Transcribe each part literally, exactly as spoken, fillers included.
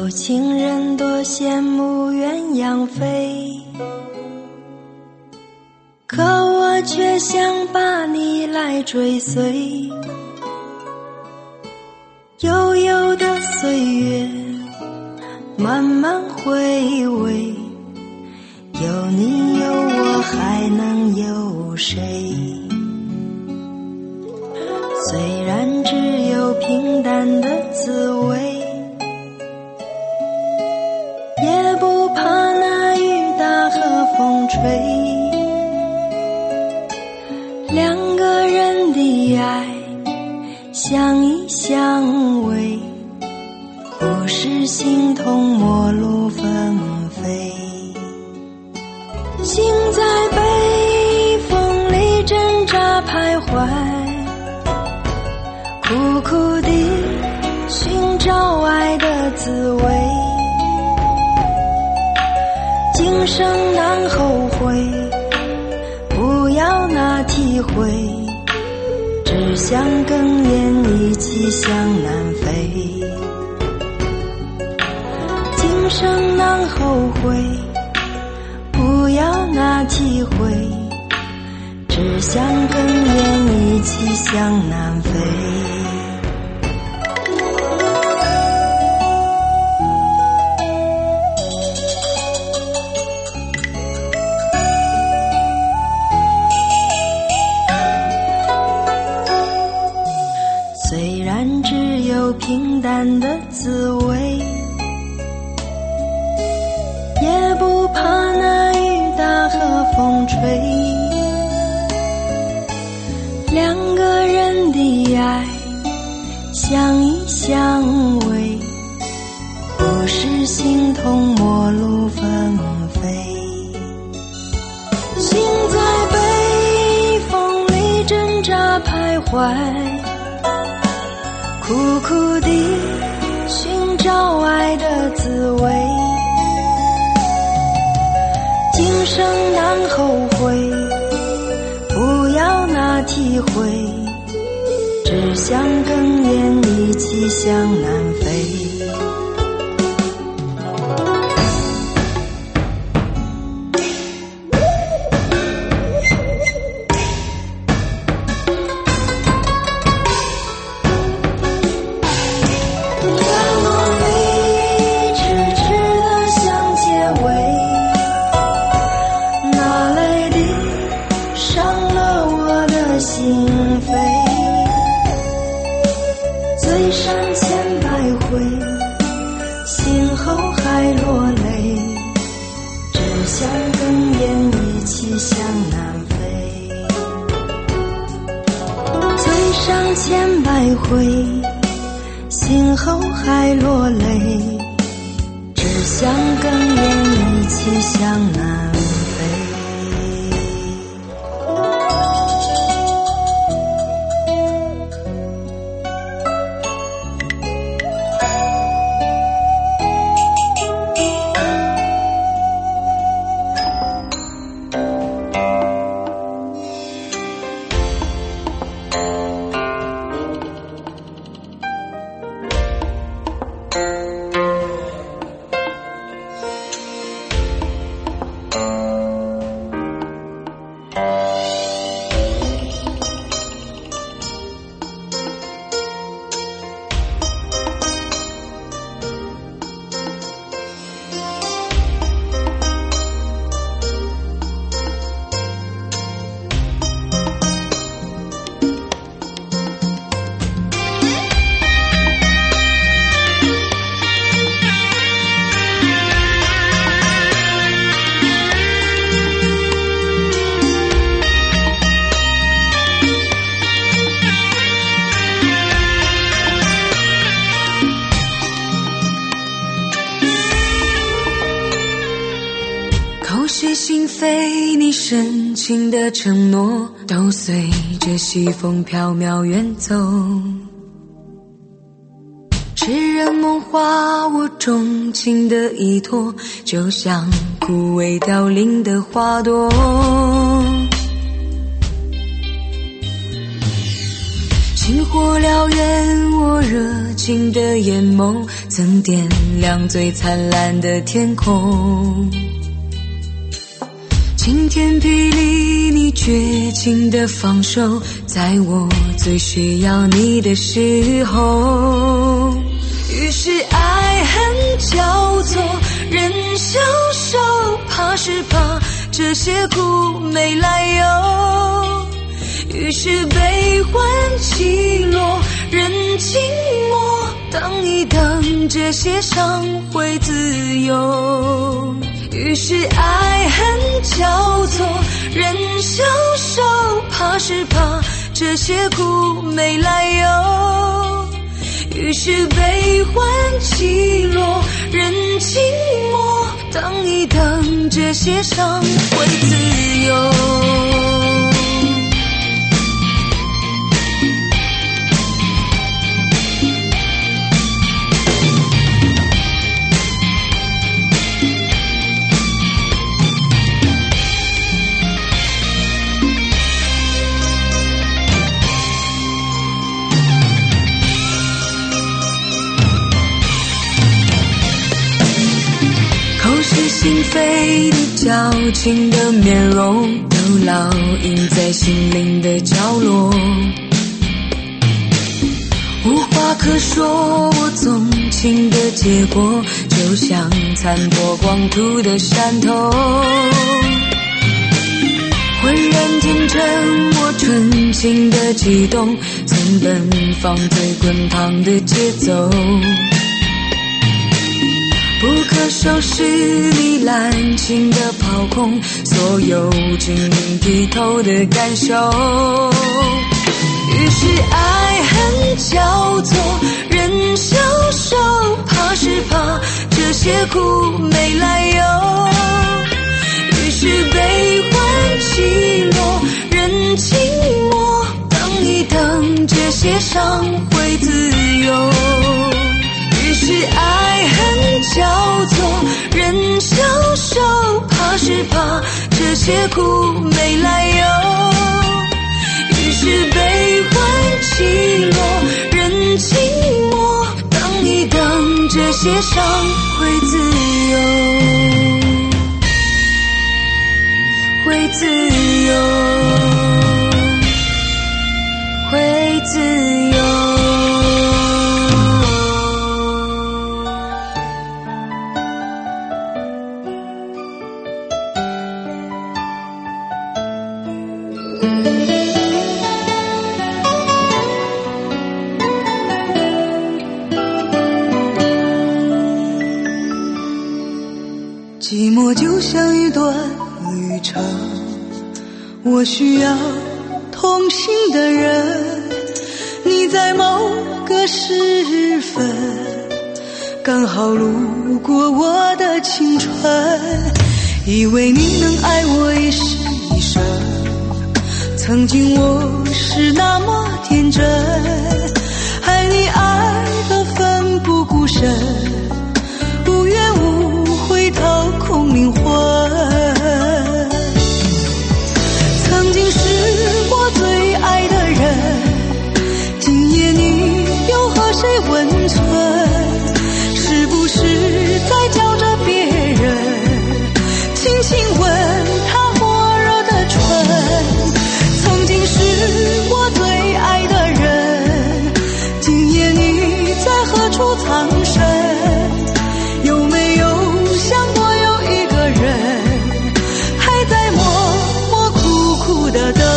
有情人多羡慕鸳鸯飞，可我却想把你来追随。悠悠的岁月慢慢回味，有你有我还能有谁？虽然只有平淡的滋味，也不怕那雨打和风吹。两个人的爱相依相偎，不是形同陌路纷飞。心在北风里挣扎徘徊，苦苦地寻找爱的滋味。今生难后悔，不要那体会，只想哽咽一起向南飞。今生难后悔，不要那体会，只想哽咽一起向南飞。虽然只有平淡的滋味，也不怕那雨打和风吹。两个人的爱相依相偎，不是形同陌路纷飞。心在北风里挣扎徘徊，苦苦地寻找爱的滋味。今生难后悔，不要那体会，只想哽咽一起向南飞。醉上千百回，醒后还落泪，只想哽咽一起向南飞。醉上千百回，醒后还落泪，只想哽咽一起向南飞。 口是心非，你深情的承诺都随着西风飘渺远走。痴人梦话，我钟情的依托，就像枯萎凋零的花朵。 星火燎原，我热情的眼眸曾点亮最灿烂的天空。晴天霹雳，你绝情的放手，在我最需要你的时候。于是爱恨交错，人消瘦，怕是怕这些苦没来由。于是悲欢起落，人静默，等一等，这些伤会自由。于是爱恨交错，人消瘦，怕是怕这些苦没来由。于是悲欢起落，人静默，等一等，这些伤会自由。心扉的矫情的面容，都烙印在心灵的角落。无话可说，我纵情的结果，就像残破光秃的山头。浑然天真，我纯情的悸动，曾奔放最滚烫的节奏。不可收拾你滥情的抛空，所有晶莹剔透的感受。于是爱恨交错，人消瘦，怕是怕这些苦没来由。于是悲欢起落，人静默，等一等，这些伤会自由。于是爱恨交错，人消瘦，怕是怕这些苦没来由。于是悲欢起落，人静默，等一等，这些伤会自由，会自由，会自由。 寂寞就像一段旅程，我需要同行的人。你在某个时分刚好路过我的青春，以为你能爱我一世一生。曾经我是那么天真，爱你爱得奋不顾身，无怨无悔掏空灵魂。曾经是我最爱的人，今夜你又和谁温存？是不是在叫着别人轻轻吻他火热的唇？曾经是我最爱的人，今夜你在何处藏身？有没有想过有一个人还在默默苦苦的等？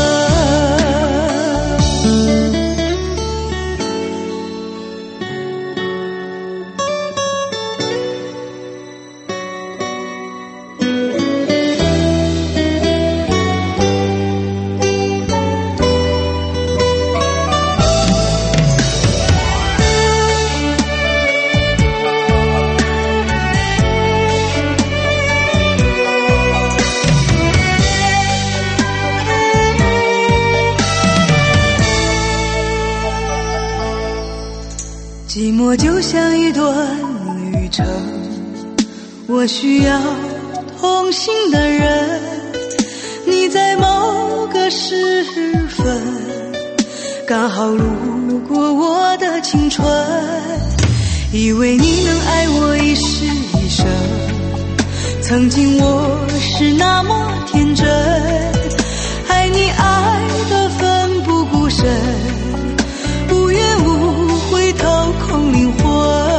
寂寞就像一段旅程，我需要同行的人。你在某个时分刚好路过我的青春，以为你能爱我一世一生，曾经我是那么天真，爱你爱得奋不顾身，无怨无悔掏空灵魂。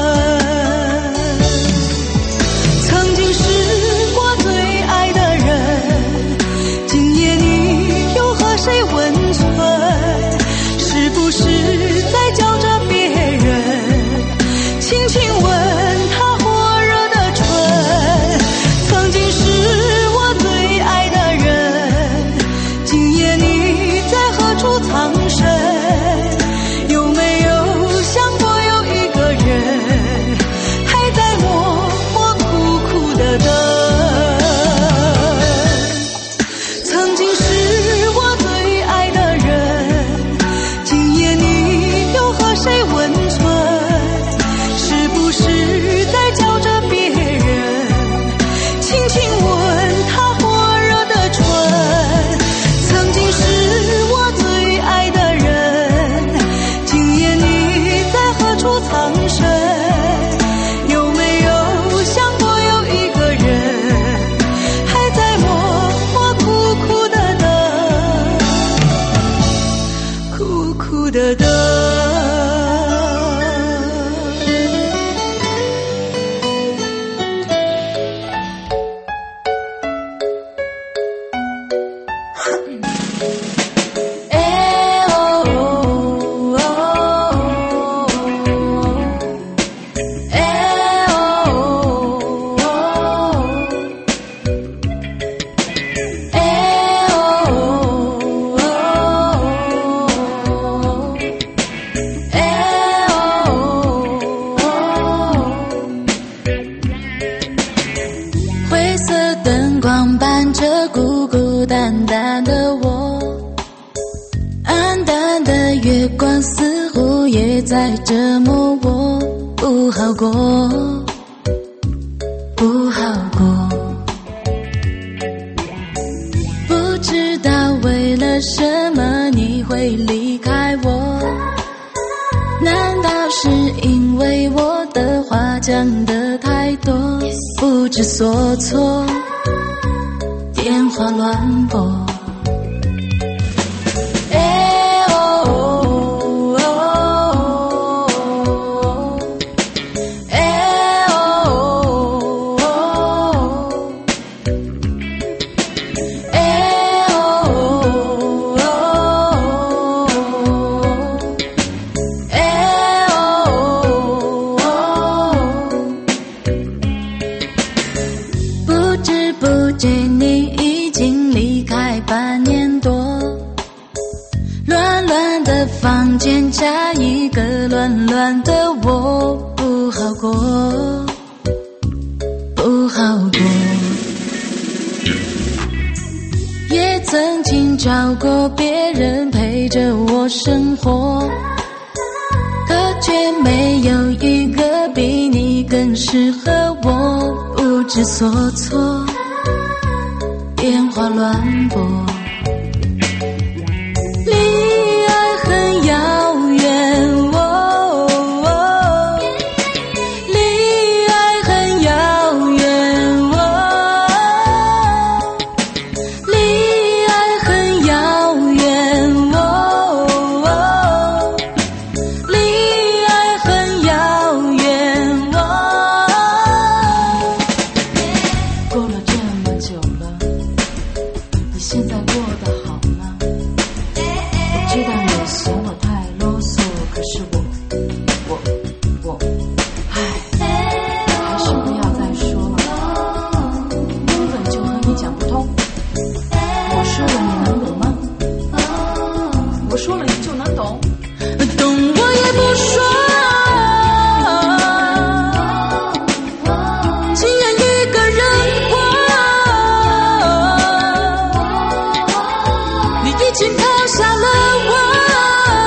曾经是我最爱的人，今夜你又和谁温存？是不是在叫着别人，轻轻吻他火热的唇？曾经是我最爱的人，今夜你在何处藏身？有没有想过有一个人还在默默苦苦的等？曾经是我最爱的人，今夜你又和谁温存？是不是在叫着别人，轻轻吻他火热的唇？曾经是我最爱的人，今夜你在何处藏身？有没有想过有一个人还在默默苦苦的等，苦苦的等。 灰色灯光伴着孤孤单单的我，暗淡的月光似乎也在折磨我，不好过，不好过。不知道为了什么你会离开我，难道是因为我的话讲得太多，不知所措，电话乱拨。哎哦哦哦，哎哦哦，哎哦哦，哎哦，不知不觉你已经离开半年多，乱乱的房间加一个乱乱的我，不好过，不好过。也曾经找过别人陪着我生活，可却没有一个比你更适合我，不知所措，电话乱拨。离爱很遥远，哦哦，离爱很遥远，哦，离爱很遥远，哦哦，离爱很遥远，哦。过了这么久了，你现在过得好吗？我知道你嫌我太啰嗦，可是我我我唉，还是不要再说了，根本就和你讲不通。我说了你能懂吗？我说了你就能懂？懂我也不说，情愿一个人过，你已经抛下了我。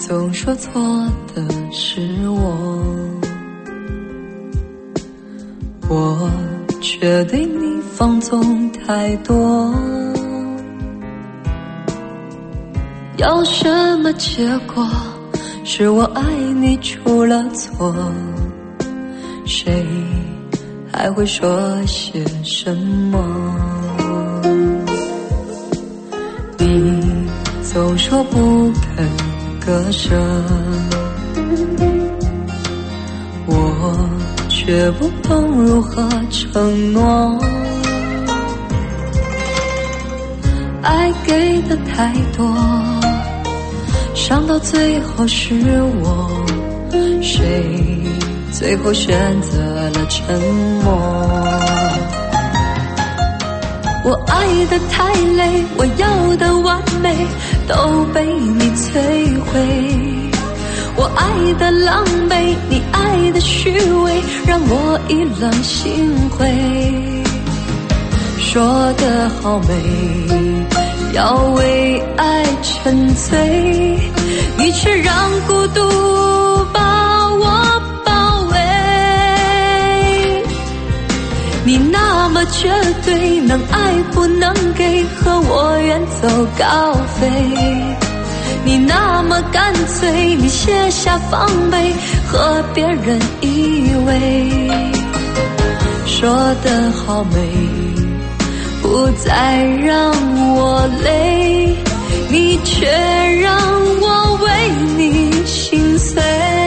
总说错的是我，我却对你放纵太多。要什么结果？是我爱你出了错，谁还会说些什么？你总说不肯割舍，我却不懂如何承诺。爱给的太多，伤到最后是我，谁最后选择了沉默？我爱得太累，我要的完美都被你摧毁。我爱的狼狈，你爱的虚伪，让我意冷心灰。说得好美，要为爱沉醉，你却让孤独把我包围。你那么绝对，能爱不能给，和我远走高飞。你那么干脆，你卸下防备，和别人依偎。说得好美，不再让我累，你却让我为你心碎。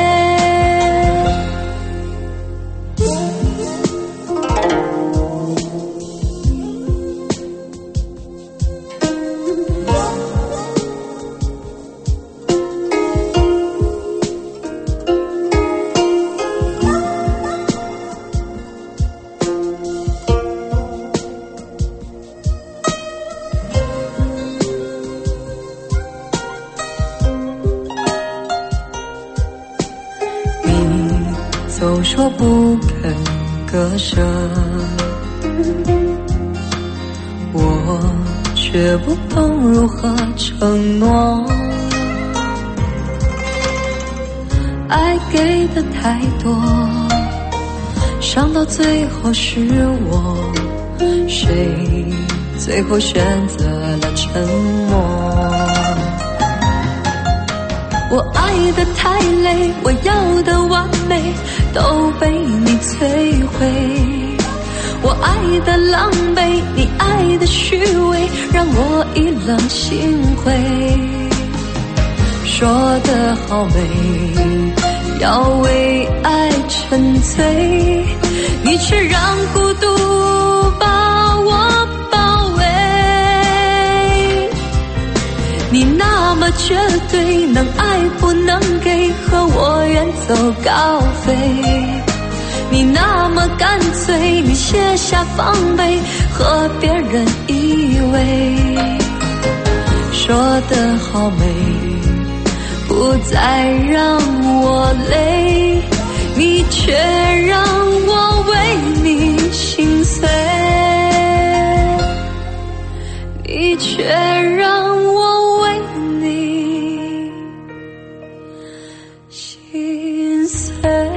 总说不肯割舍，我却不懂如何承诺。爱给的太多，伤到最后是我，谁最后选择了沉默？我爱得太累，我要的完美都被你摧毁。我爱的狼狈，你爱的虚伪，让我意冷心灰。说得好美，要为爱沉醉，你却让孤独把我包围。你那么绝对，能爱不能给，和我远走高飞。你那么干脆，你卸下防备，和别人依偎。说得好美，不再让我累，你却让我为你心碎。你却让我为你心碎。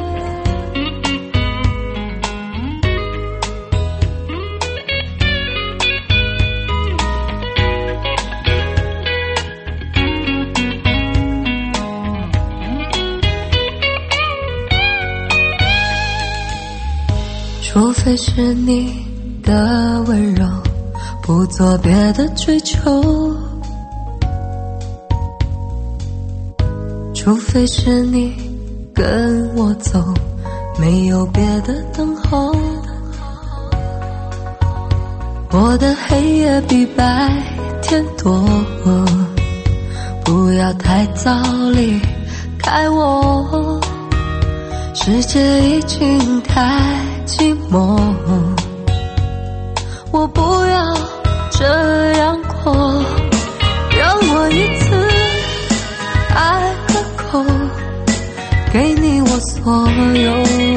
除非是你的温柔，不做别的追求，除非是你跟我走，没有别的等候。我的黑夜比白天多，不要太早离开我，世界已经太寂寞，我不要这样过。让我一次爱个够，给你我所有。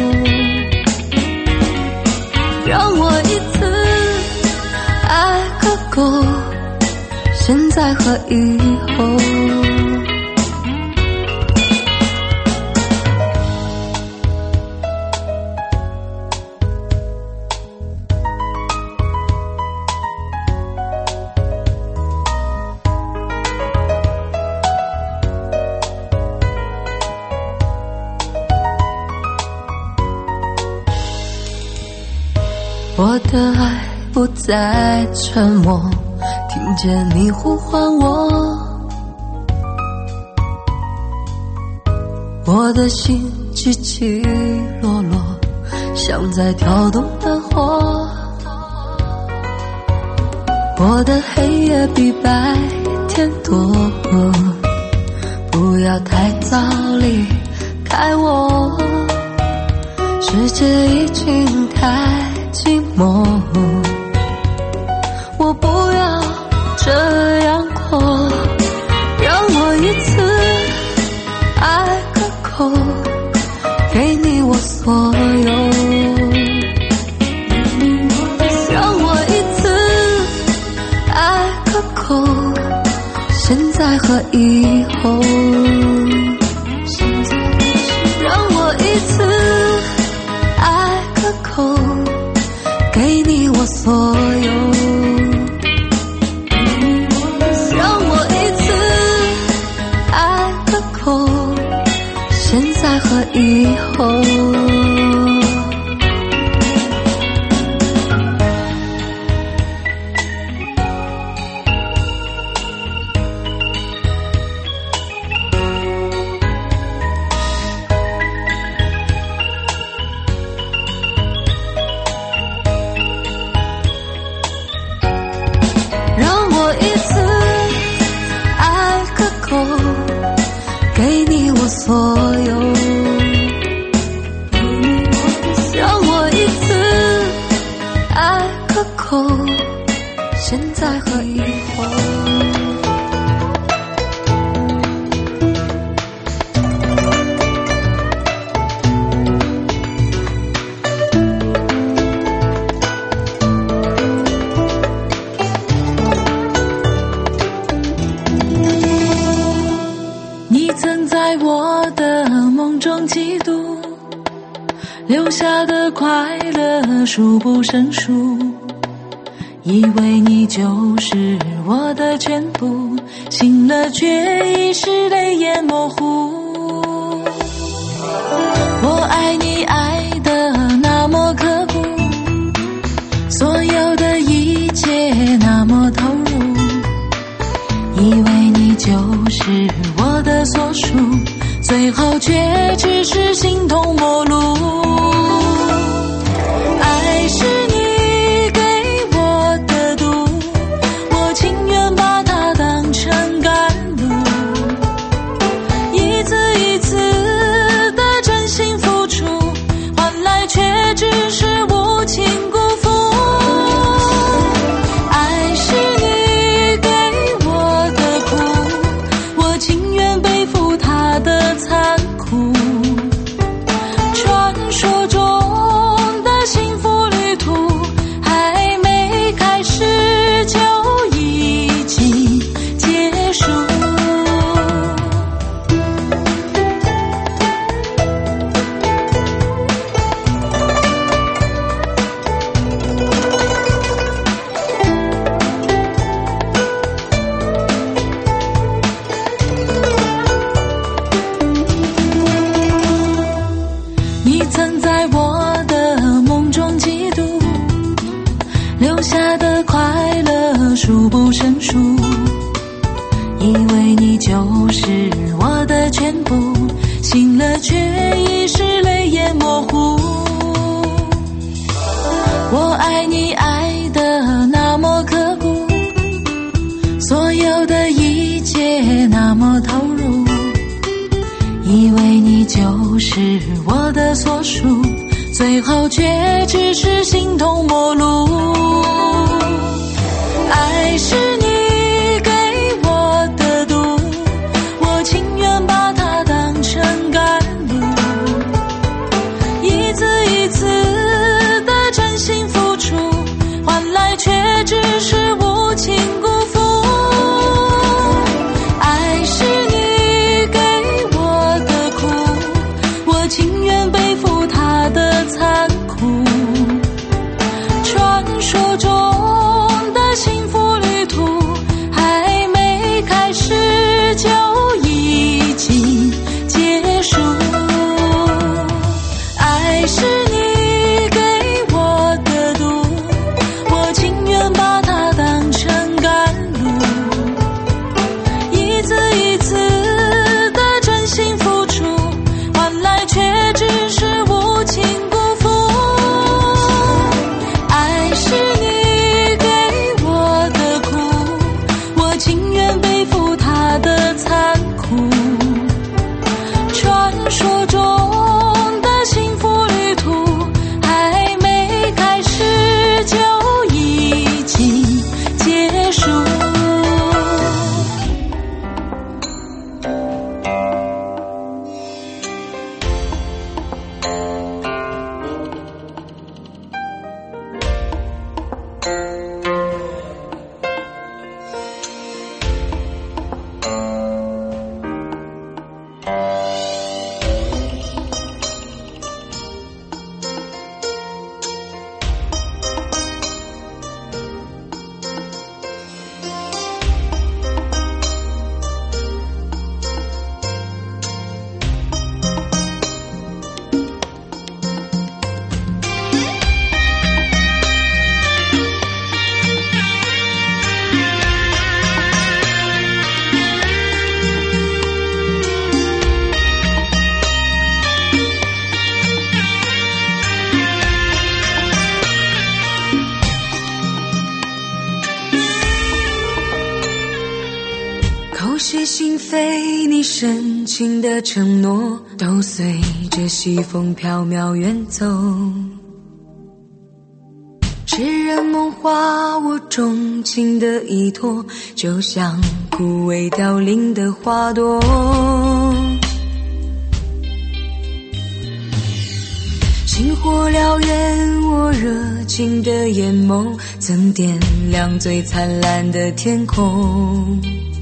让我一次爱个够，现在和以后。 的爱不再沉默，听见你呼唤我，我的心起起落落，像在跳动的火。我的黑夜比白天多，不要太早离开我，世界已经太寂寞，我不要这样过，让我一次爱个够，给你我所有，让我一次爱个够，现在和以后，让我一次爱个够，给你我所有，让我一次爱个够，现在和以后。给你我所有，让我一次爱个够，现在和以后。嫉妒留下的快乐数不胜数，以为你就是我的全部，醒了却已是泪眼模糊。我爱你爱的那么刻骨，所有的一切那么投入，以为你就是我的所属，最后却只是形同陌路。爱是你给我的毒，我情愿把它当成甘露，一次一次的真心付出，换来却只是无情辜负。爱是你给我的苦，我情愿背负它的残酷，传说中的幸福旅途还没开始就已经结束。你曾在我的梦中嫉妒，留下的快乐数不胜数，以为你就是我的全部，醒了却已是泪眼模糊。我爱你爱的那么刻骨，所有的一切那么投入，以为你就是我的所属，最后却只是形同陌路。爱是你给我的毒，我情愿把它当成甘露，一次一次的真心付出，换来却只是无情辜负。爱是你给我的苦，我情愿背负它的残酷，传说中的幸福旅途口是心非，你深情的承诺都随着西风飘渺远走。痴人梦话，我钟情的依托，就像枯萎凋零的花朵。星火燎原，我热情的眼眸曾点亮最灿烂的天空。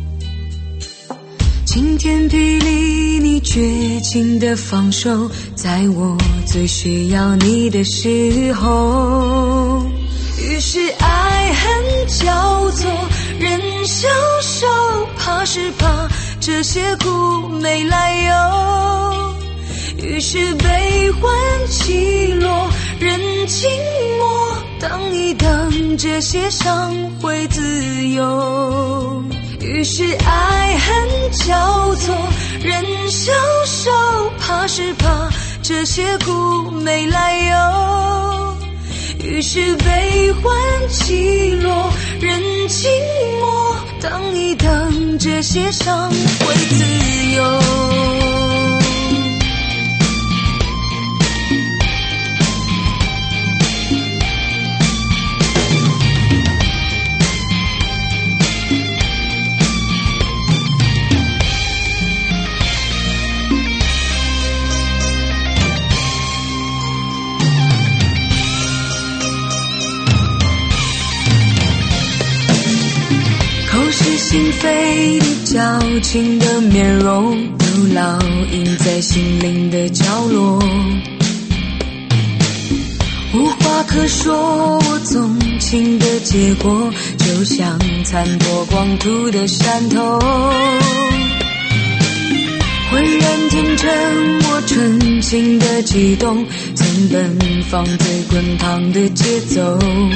晴天霹雳，你绝情的放手，在我最需要你的时候。于是爱恨交错，人消瘦，怕是怕这些苦没来由。于是悲欢起落，人静默，等一等，这些伤会自由。于是爱恨交错，人消瘦，怕是怕这些苦没来由。于是悲欢起落，人静默，等一等，这些伤会自由。心扉，你矫情的面容都烙印在心灵的角落。无话可说，我纵情的结果就像残破光秃的山头。浑然天成，我纯情的悸动，曾奔放最滚烫的节奏。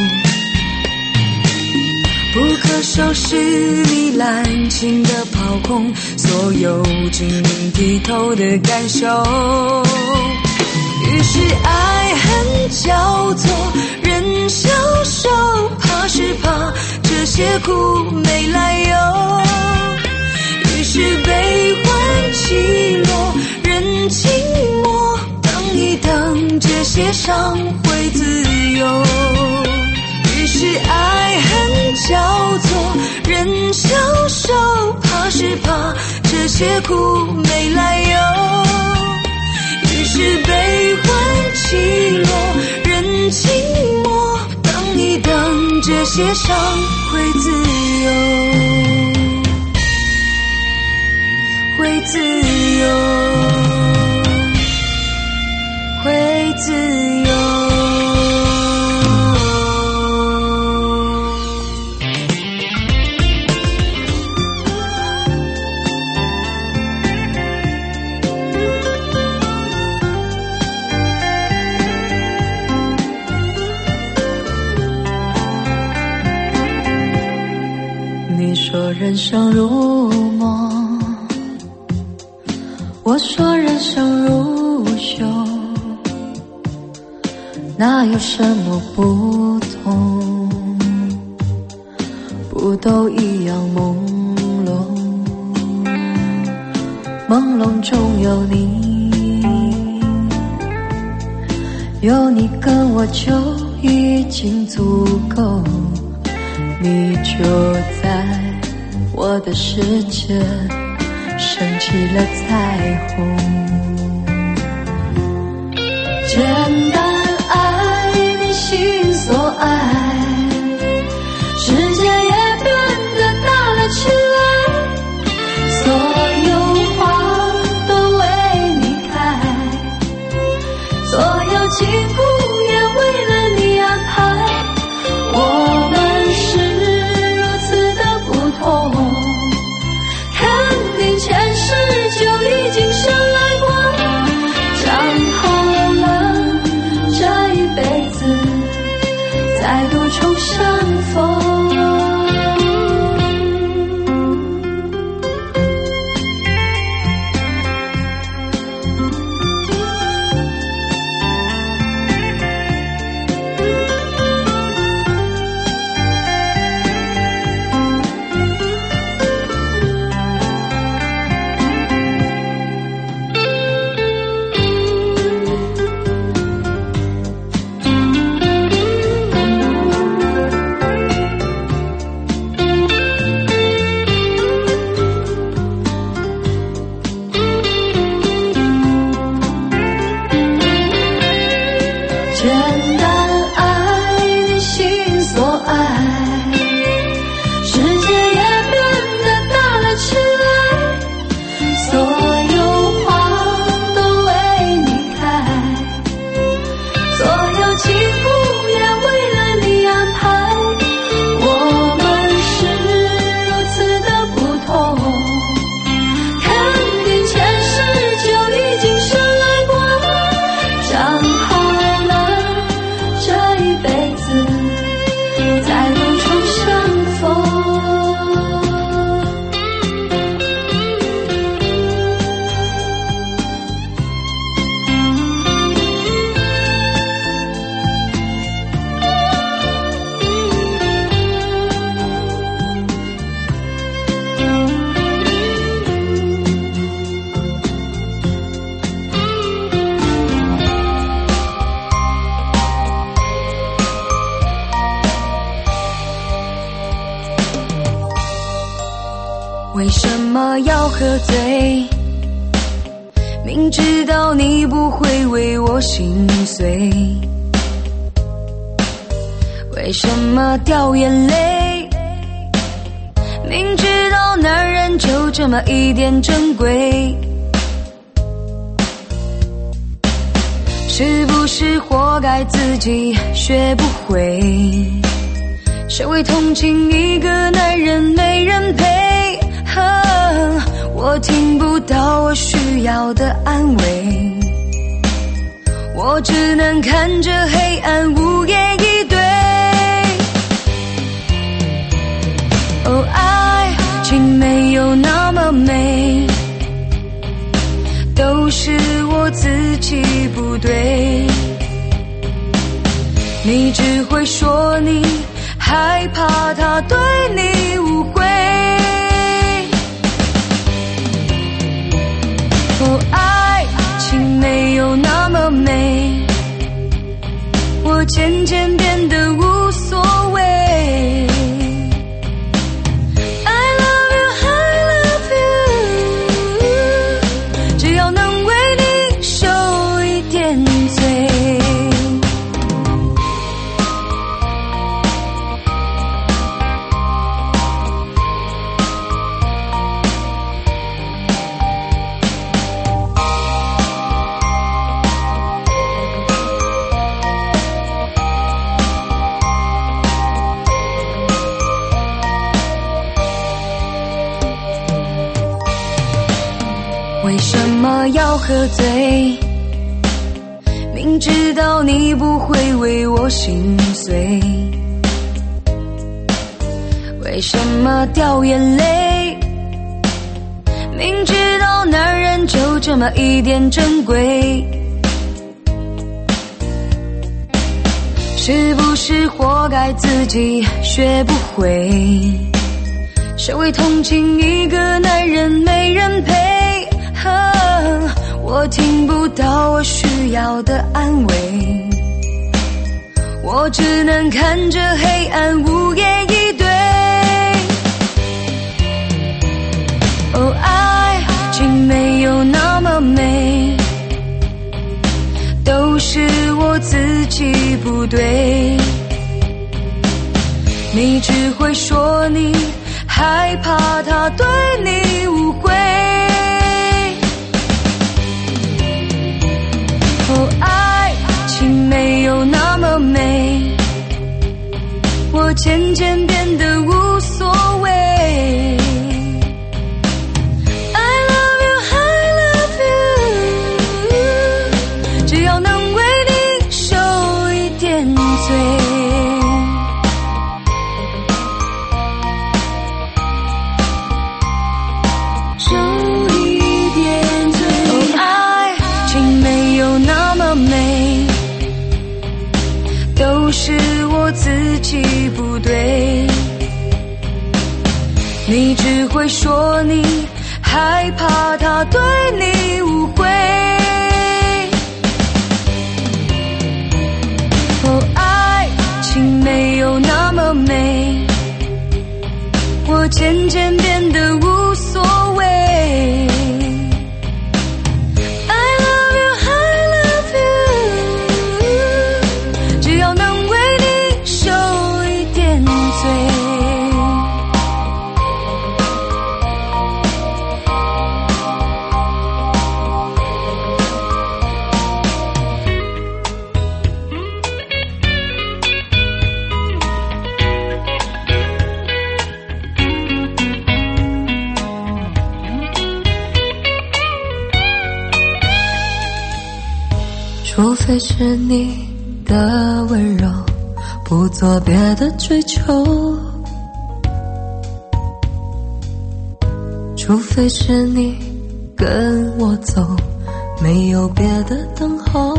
不可收拾，你滥情的抛空所有晶莹剔透的感受。于是爱恨交错，人消瘦，怕是怕这些苦没来由。于是悲欢起落，人静默，等一等，这些伤会自由。于是爱恨交错，人消瘦，怕是怕这些苦没来由。于是悲欢起落，人静默，等一等，这些伤会自由，会自由，会自由。 人生如梦，我说人生如秀，哪有什么不同？不都一样朦胧，朦胧中有你，有你跟我就已经足够，你就在我的世界升起了彩虹。简单爱你心所爱，世界也变得大了起来，所有花都为你开，所有疾苦也为了你安排。我们是如此的不同，肯定前世就已经深来过，然后了这一辈子再度重相逢。 为什么要喝醉？明知道你不会为我心碎，为什么掉眼泪？明知道男人就这么一点珍贵，是不是活该自己学不会？谁会同情一个男人没人陪？我听不到我需要的安慰，我只能看着黑暗无言以对。哦，爱情没有那么美，都是我自己不对。你只会说你害怕他对你误会。哦，爱情没有那么美，我渐渐变得无所谓。I love you, I love you， 只要能为你受一点罪。为什么要喝醉？明知道你不会为我心碎，为什么掉眼泪？明知道男人就这么一点珍贵，是不是活该自己学不会？谁会同情一个男人没人陪？我听不到我需要的安慰，我只能看着黑暗无言以对。哦，爱情没有那么美，都是我自己不对。你只会说你害怕他对你误会。哦，爱情没有那么美，我渐渐变得无所谓。I love you, I love you， 只要能为你受一点罪。都是我自己不对，你只会说你害怕他对你误会。哦，爱情没有那么美，我渐渐变得无所谓。除非是你的温柔，不做别的追求，除非是你跟我走，没有别的等候。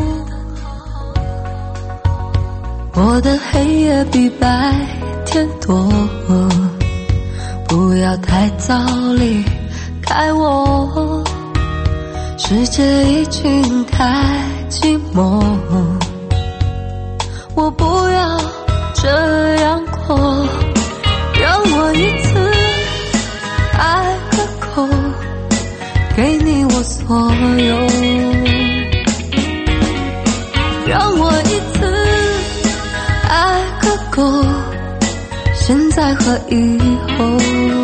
我的黑夜比白天多，不要太早离开我，世界已经太寂寞，我不要这样过，让我一次爱在和以后。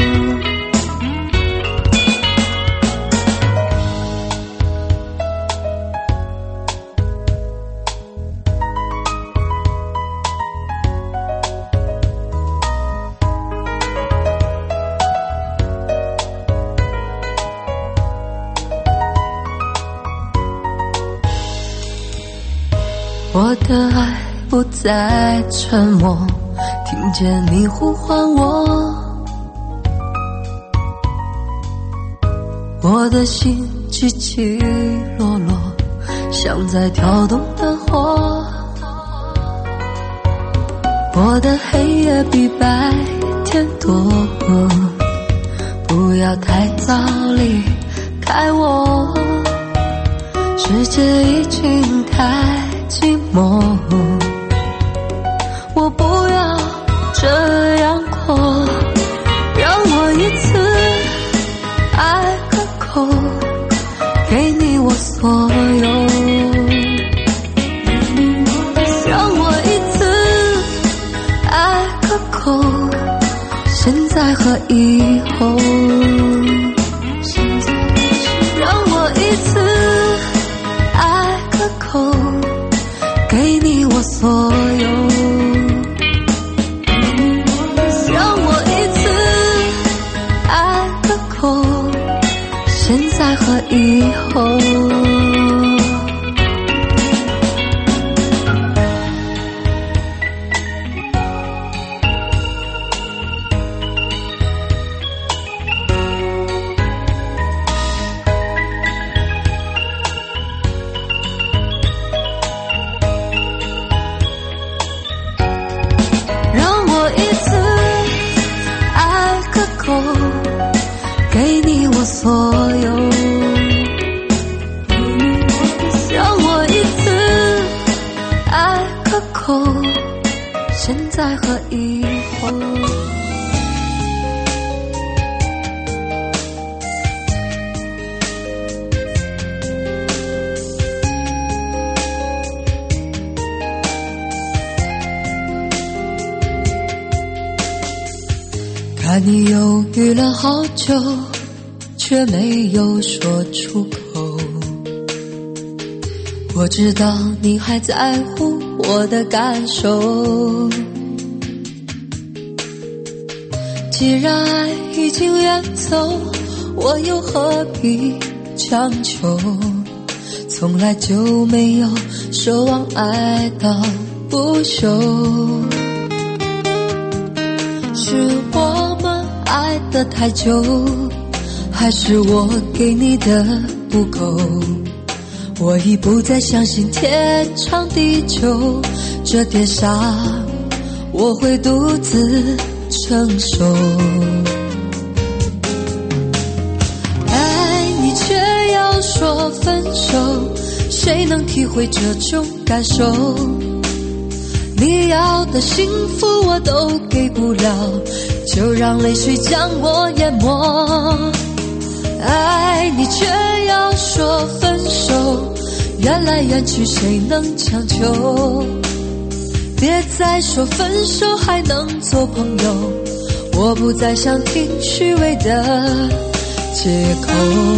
我的爱不再沉默，听见你呼唤我，我的心起起落落，像在跳动的火。我的黑夜比白天多，不要太早离开我，世界已经太寂寞，我不要这样过，让我一次爱个够，给你我所有，让我一次爱个够，现在和以后，让我一次爱个够，给你我所有，让我一次爱个够，现在和以后。给你我所有，让我一次爱个够，现在和以后。看你犹豫了好久，却没有说出口，我知道你还在乎我的感受，既然爱已经远走，我又何必强求，从来就没有奢望爱到不朽，是我们爱得太久，还是我给你的不够，我已不再相信天长地久，这点伤我会独自承受，爱你却要说分手，谁能体会这种感受，你要的幸福我都给不了，就让泪水将我淹没，爱你却要说分手，缘来缘去谁能强求，别再说分手还能做朋友，我不再想听虚伪的借口。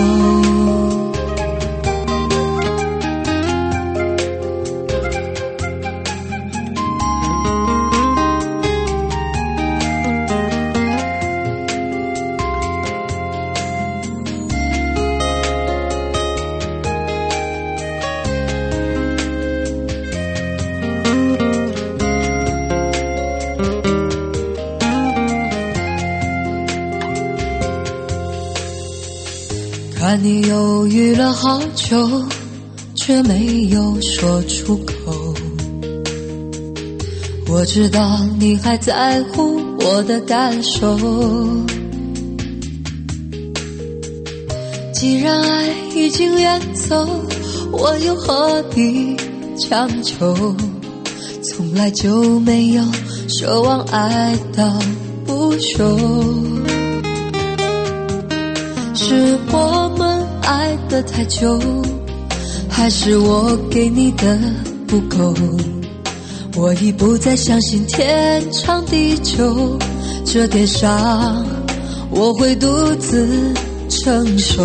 看你犹豫了好久，却没有说出口，我知道你还在乎我的感受，既然爱已经远走，我又何必强求，从来就没有奢望爱到不朽，是我们爱得太久，还是我给你的不够，我已不再相信天长地久， 这点伤我会独自承受。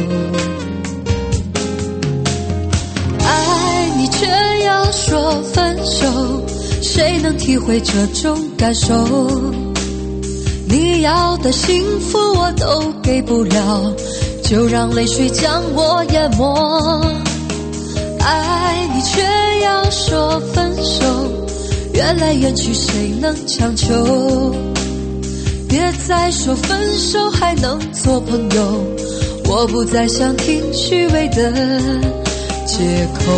爱你却要说分手，谁能体会这种感受？你要的幸福我都给不了，就让泪水将我淹没。爱你却要说分手，缘来缘去谁能强求？别再说分手还能做朋友，我不再想听虚伪的借口。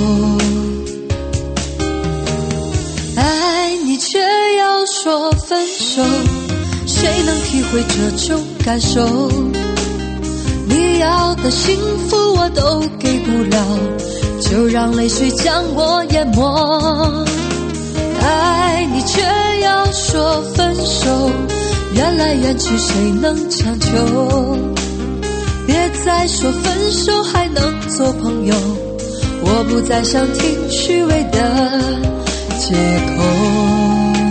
爱你却要说分手，谁能体会这种感受？你要的幸福我都给不了，就让泪水将我淹没。爱你却要说分手，缘来缘去谁能强求？别再说分手还能做朋友，我不再想听虚伪的借口。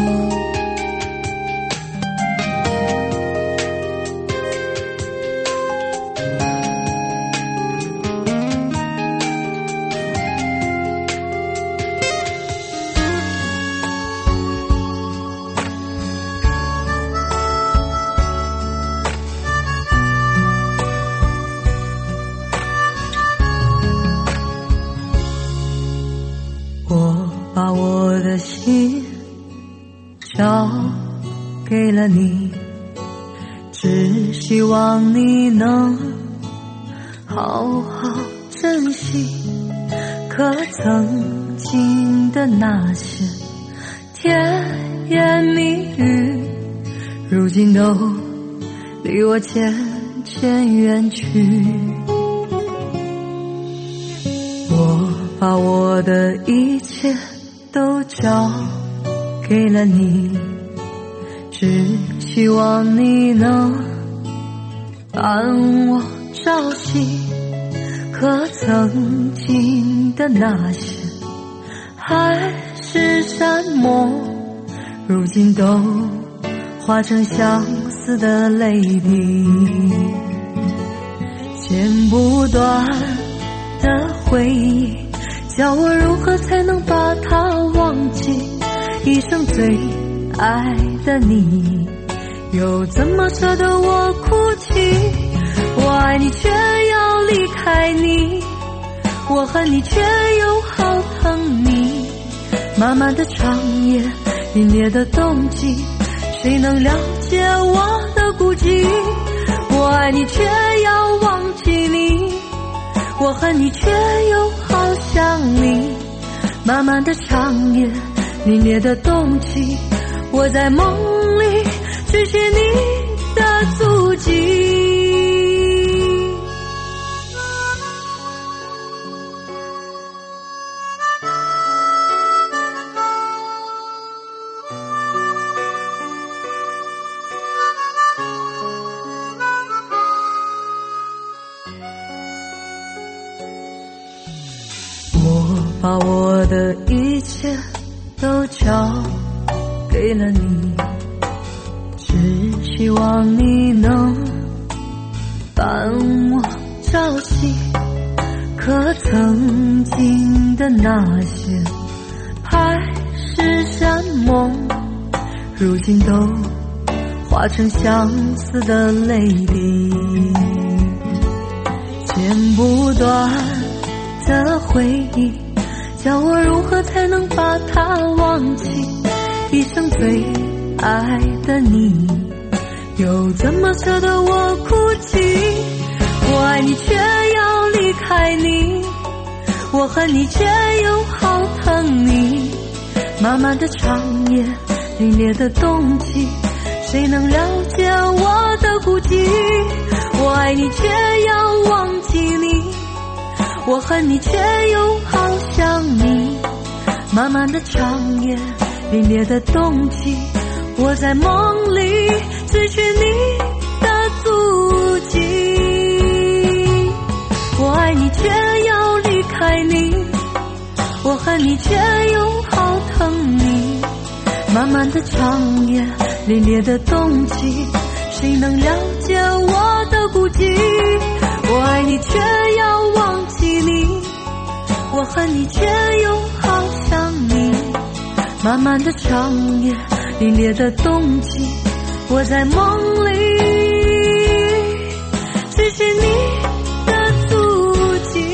我把我的心交给了你，只希望你能好好珍惜。可曾经的那些甜言蜜语，如今都离我渐渐远去。我把我的一切都交给了你，只希望你能伴我朝夕。可曾经的那些海誓山盟，如今都化成相思的泪滴。剪不断的回忆，叫我如何才能把它忘记？一生最爱的你，又怎么舍得我哭泣？我爱你却要离开你，我恨你却又好疼你。漫漫的长夜，凛冽的冬季，谁能了解我的孤寂？我爱你却要忘记你，我恨你却又好想你。漫漫的长夜，凛冽的冬季，我在梦里追寻你的足迹。我把我的一切都交给了你，只希望你能伴我朝夕。可曾经的那些海誓山盟，如今都化成相思的泪滴。剪不断的回忆，叫我如何才能把它忘记？一生最爱的你，又怎么舍得我哭泣？我爱你却要离开你，我恨你却又好疼你。漫漫的长夜，凛冽的冬季，谁能了解我的孤寂？我爱你却要忘记你，我恨你却又好想你。漫漫的长夜，凛冽的冬季，我在梦里追寻你的足迹。我爱你却要离开你，我恨你却又好疼你。漫漫漫的长夜，凛冽的冬季，谁能了解我的孤寂？我爱你却要忘记你，我恨你却又好想你。漫漫的长夜，凛冽的冬季，我在梦里只是你的足迹。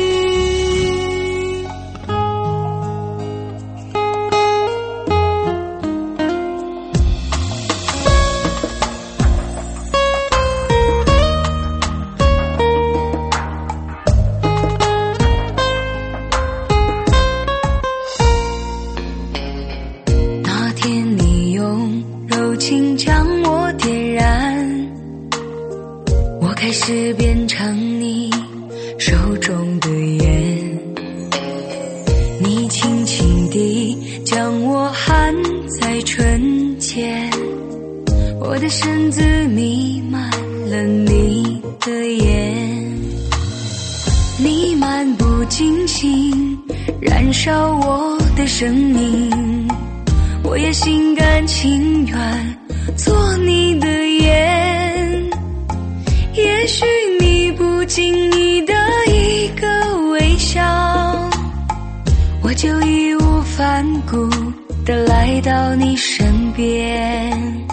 那天你用柔情将我点燃，我开始变成你手中的烟，你轻轻地将我含在唇间，我的身子弥漫了你的眼，你漫不经心燃烧我的生命，我也心甘情愿做你的烟。也许你不经意的一个微笑，我就义无反顾地来到你身边。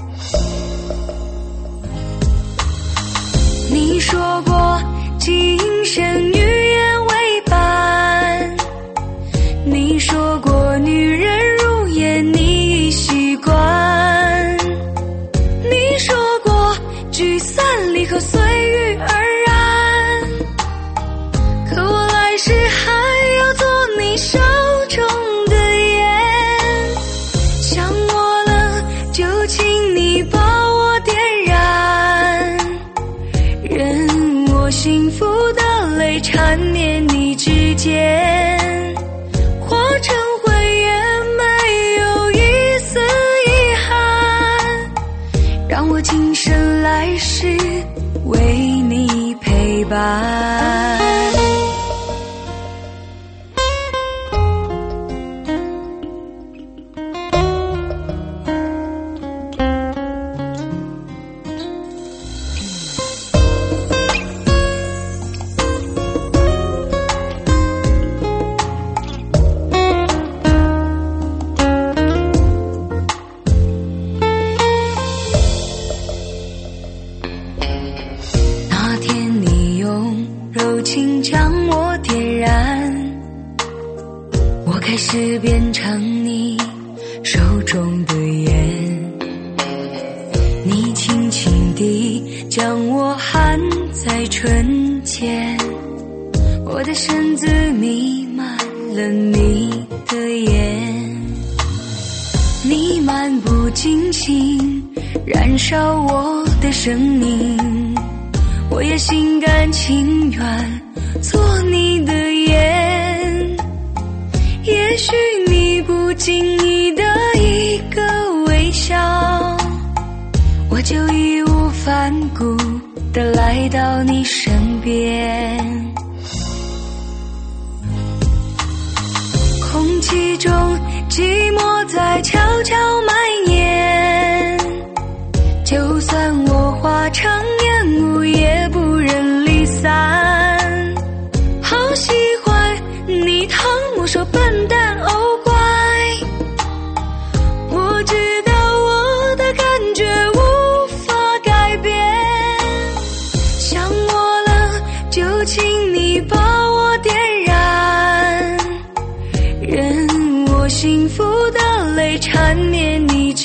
你说过今生与愿为伴，你说过女人如烟你习惯，你说过聚散离合随遇而安，可我来世还要做你手中的烟。想我了就请你把我点燃，任我幸福的泪缠绵你指尖，化成灰也没有一丝遗憾，让我今生来世为你陪伴。那天你用柔情将我点燃，我开始变成你手中的烟，你轻轻地将我含在唇间，我的身子弥漫了你的眼，你漫不经心燃烧我的生命，我也心甘情愿做你的烟。也许你不经意的一个微笑，我就义无反顾地来到你身边。空气中寂寞在悄悄蔓延，就算我化成烟雾也不忍离散。好喜欢你汤姆说笨蛋哦乖，我知道我的感觉无法改变。想我了就请你把我点燃，任我幸福的泪缠绵你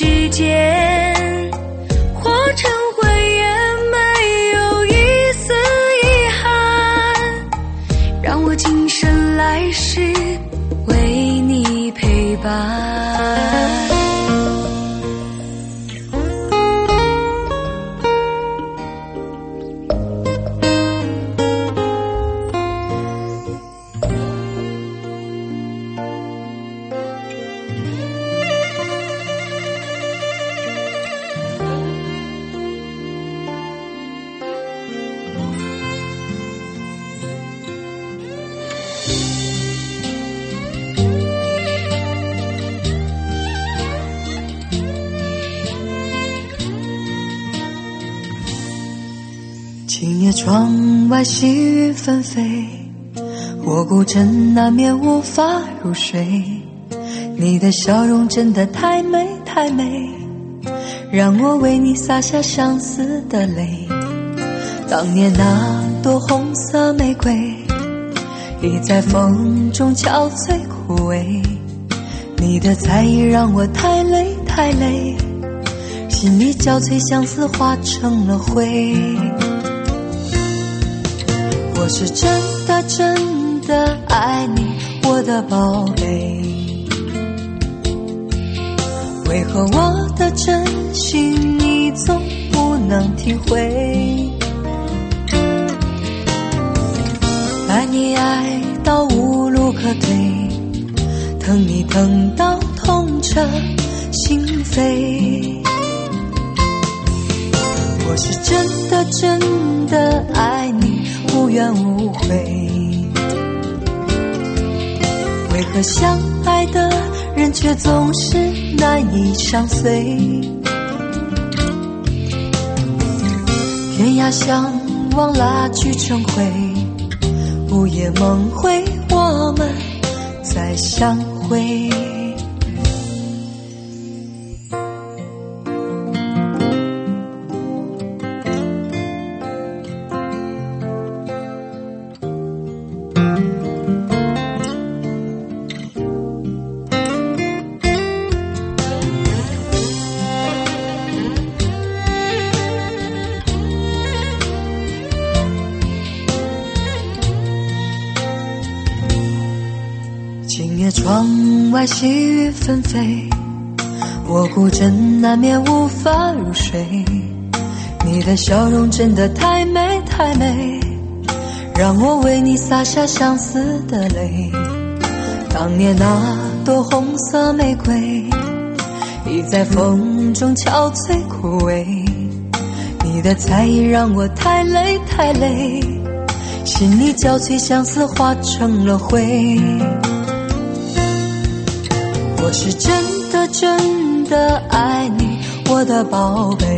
今夜窗外细雨纷飞，我孤枕难眠无法入睡，你的笑容真的太美太美，让我为你洒下相思的泪。当年那朵红色玫瑰已在风中憔悴枯萎，你的在意让我太累太累，心里交瘁相思化成了灰。我是真的真的爱你，我的宝贝，为何我的真心你总不能体会？爱你爱到无路可退，疼你疼到痛彻心扉。我是真的真的爱你，无怨无悔，为何相爱的人却总是难以相随？天涯相望蜡炬成灰，午夜梦回我们再相会。窗外细雨纷飞，我孤枕难眠无法入睡，你的笑容真的太美太美，让我为你洒下相思的泪。当年那朵红色玫瑰已在风中憔悴枯萎，你的在意让我太累太累，心里交瘁相思化成了灰。我是真的真的爱你，我的宝贝，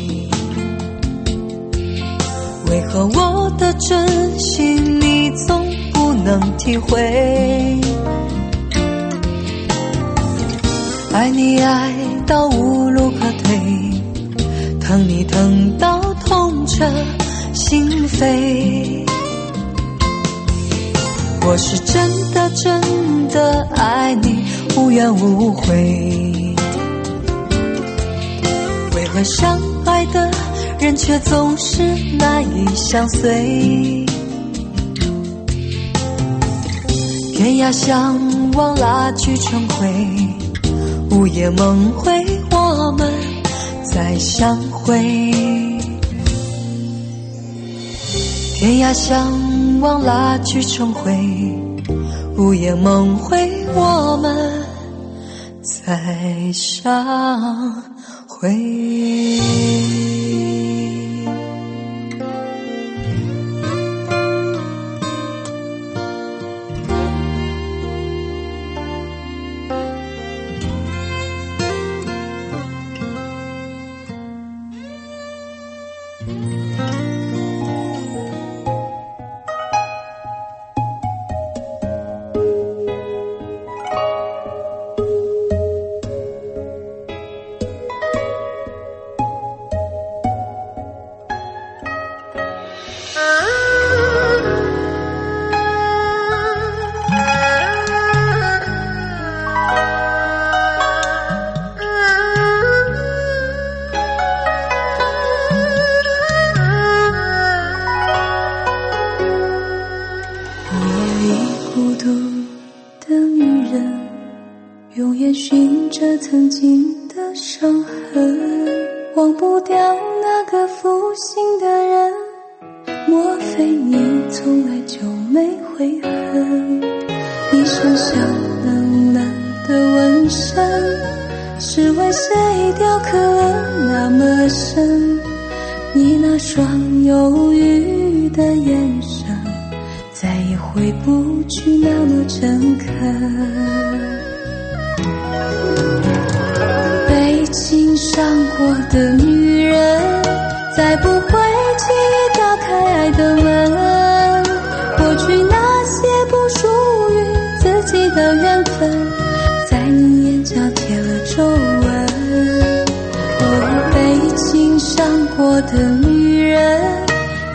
为何我的真心你总不能体会？爱你爱到无路可退，疼你疼到痛彻心扉。我是真的真的爱你，无怨无悔，为何相爱的人却总是难以相随？天涯相望蜡炬成灰，午夜梦回我们再相会。天涯相望蜡炬成灰，午夜梦回我们再相会。 曾经的伤痕，忘不掉那个负心的人，莫非你从来就没悔恨？你身上冷冷的纹身，是为谁雕刻了那么深？你那双忧郁的眼神，再也回不去那么诚恳。被情伤过的女人，再不会轻易打开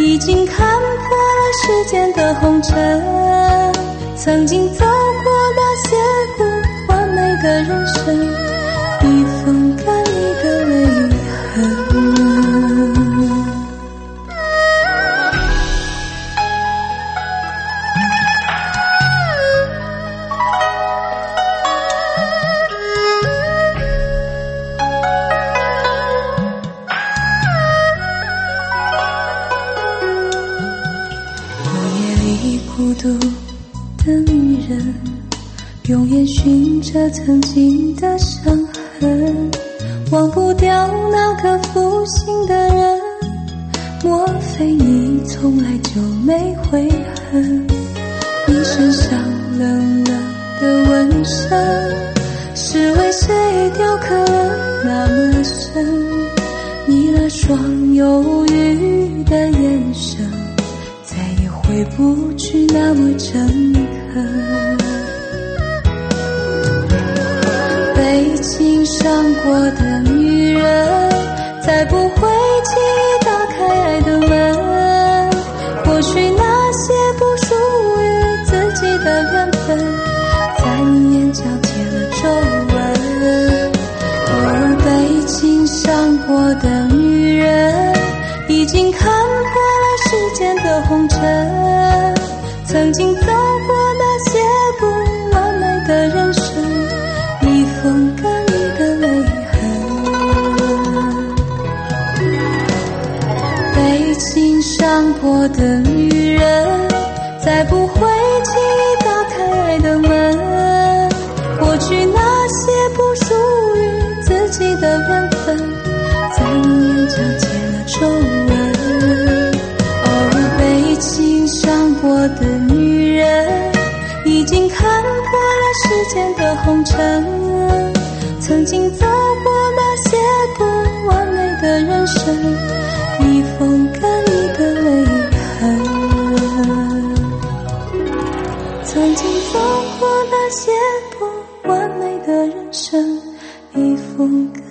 已经看破了世间的红尘，曾经走过那些不完美的人生，一风干你的泪痕。孤独的女人，永远寻着曾经的伤痕，忘不掉那个负心的人，莫非你从来就没悔恨？你身上冷冷的纹身，是为谁雕刻了那么深？你那双忧郁的眼神，再也回不去那么诚恳。被情伤过的女人，再不会轻易打开爱的门。或许那些不属于自己的缘分，在你眼角结了皱纹。而被情伤过的女人，已经看破了世间的红尘，曾经走过那些不完美的人生，一风干你的泪痕。被情伤过的女人，再不会轻易打开爱的门。过去那些不属于自己的缘分，在你眼角结了皱纹。而被情伤过的女人，已经看破了世间的红尘，曾经走过那些不完美的人生，一风干你的泪痕。曾经走过那些不完美的人生，一风干